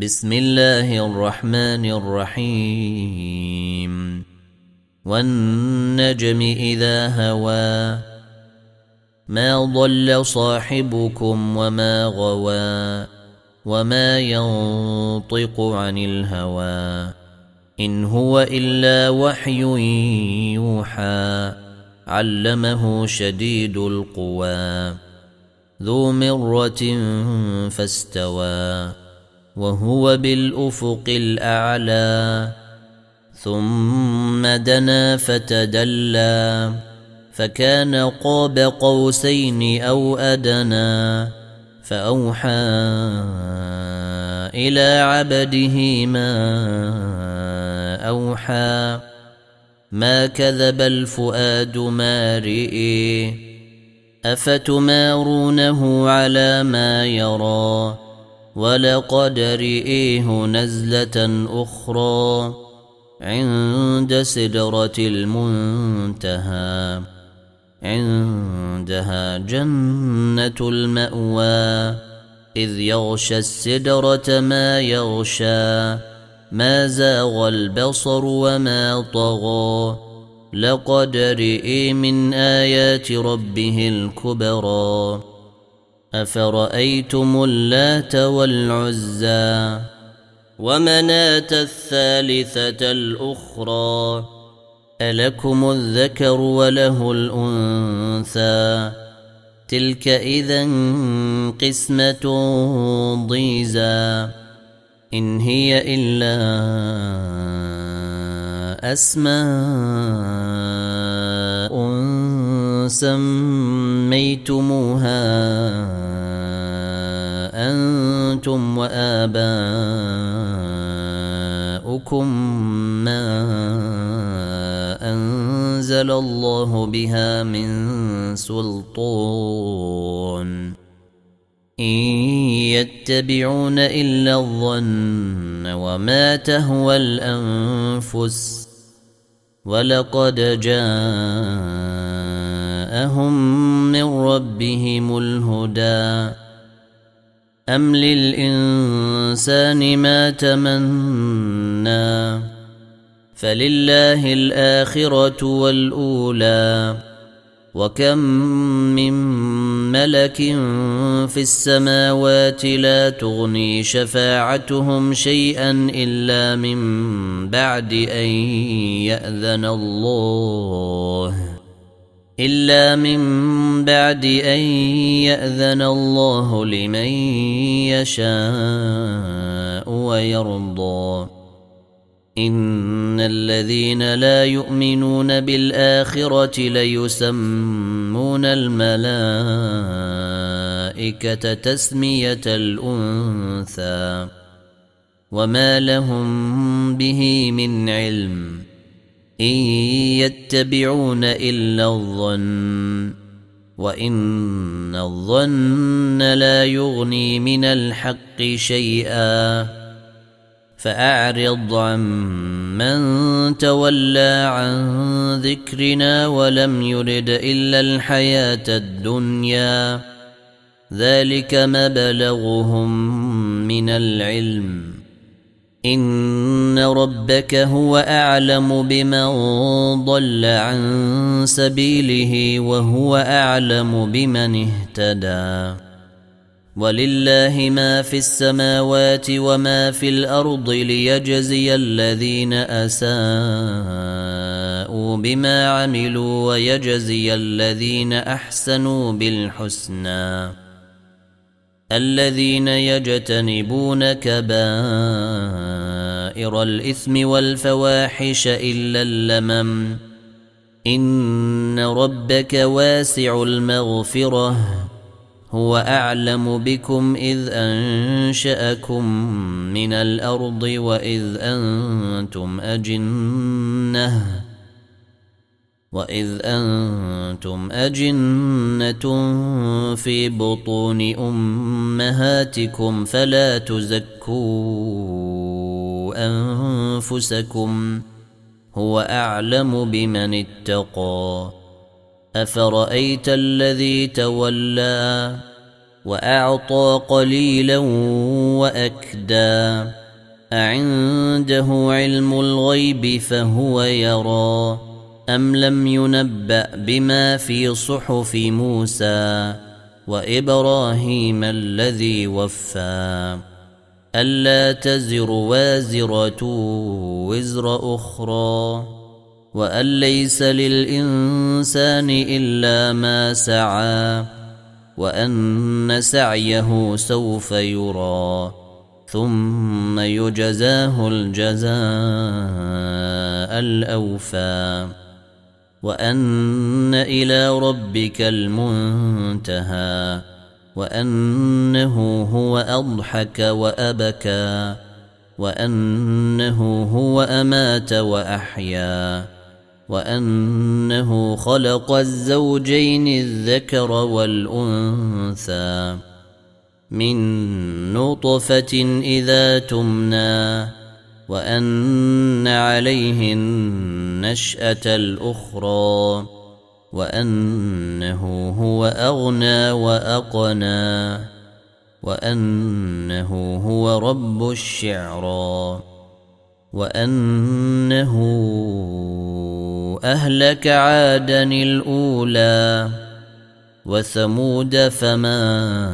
بسم الله الرحمن الرحيم والنجم إذا هوى ما ضل صاحبكم وما غوى وما ينطق عن الهوى إن هو إلا وحي يوحى علمه شديد القوى ذو مرة فاستوى وهو بالأفق الأعلى ثم دنا فتدلى فكان قاب قوسين أو أدنى فأوحى إلى عبده ما أوحى ما كذب الفؤاد ما رئي أفتمارونه على ما يرى ولقد رئيه نزلة أخرى عند سدرة المنتهى عندها جنة المأوى إذ يغشى السدرة ما يغشى ما زاغ البصر وما طغى لقد رئي من آيات ربه الكبرى أفرأيتم اللات والعزى ومناة الثالثة الأخرى ألكم الذكر وله الأنثى تلك إذا قسمة ضيزى إن هي إلا أسماء سميتموها أنتم وآباؤكم ما أنزل الله بها من سلطان إن يتبعون إلا الظن وما تهوى الأنفس ولقد جاءهم من ربهم الهدى أم للإنسان ما تمنى فلله الآخرة والأولى وكم من ملك في السماوات لا تغني شفاعتهم شيئا إلا من بعد أن يأذن الله لمن يشاء ويرضى إن الذين لا يؤمنون بالآخرة ليسمون الملائكة تسمية الأنثى وما لهم به من علم إن يتبعون إلا الظن وإن الظن لا يغني من الحق شيئا فأعرض عن من تولى عن ذكرنا ولم يرد إلا الحياة الدنيا ذلك مبلغهم من العلم إن ربك هو أعلم بمن ضل عن سبيله وهو أعلم بمن اهتدى ولله ما في السماوات وما في الأرض ليجزي الذين أساءوا بما عملوا ويجزي الذين أحسنوا بالحسنى الذين يجتنبون كبائر الإثم والفواحش إلا اللمم إن ربك واسع المغفرة هو أعلم بكم إذ أنشأكم من الأرض وإذ أنتم أجنة في بطون أمهاتكم فلا تزكوا أنفسكم هو أعلم بمن اتقى أفرأيت الذي تولى وأعطى قليلا وأكدى أعنده علم الغيب فهو يرى أم لم ينبأ بما في صحف موسى وإبراهيم الذي وفى ألا تزر وازرة وزر أخرى وأن ليس للإنسان إلا ما سعى وأن سعيه سوف يرى ثم يجزاه الجزاء الأوفى وأن إلى ربك المنتهى وأنه هو أضحك وأبكى وأنه هو أمات وأحيا وأنه خلق الزوجين الذكر والأنثى من نطفة إذا تمنى وأن عليه النشأة الأخرى وأنه هو أغنى وأقنى وأنه هو رب الشعرى وأنه أهلك عادا الأولى وثمود فما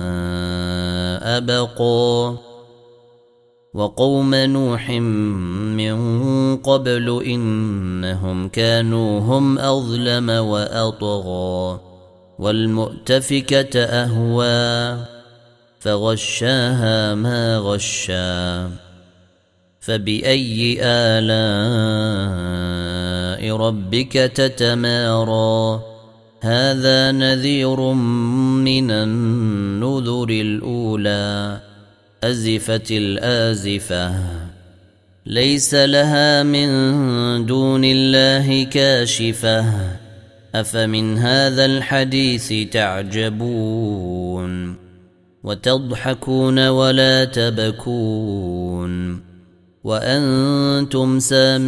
أبقى وقوم نوح من قبل إنهم كانوا هم أظلم وأطغى والمؤتفكة أهوى فغشاها ما غشا فبأي آلاء ربك تتمارى هذا نذير من النذر الأولى أزفت الآزفة ليس لها من دون الله كاشفة أفمن هذا الحديث تعجبون وتضحكون ولا تبكون وأنتم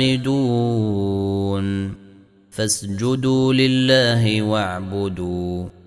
سامدون فاسجدوا لله واعبدوا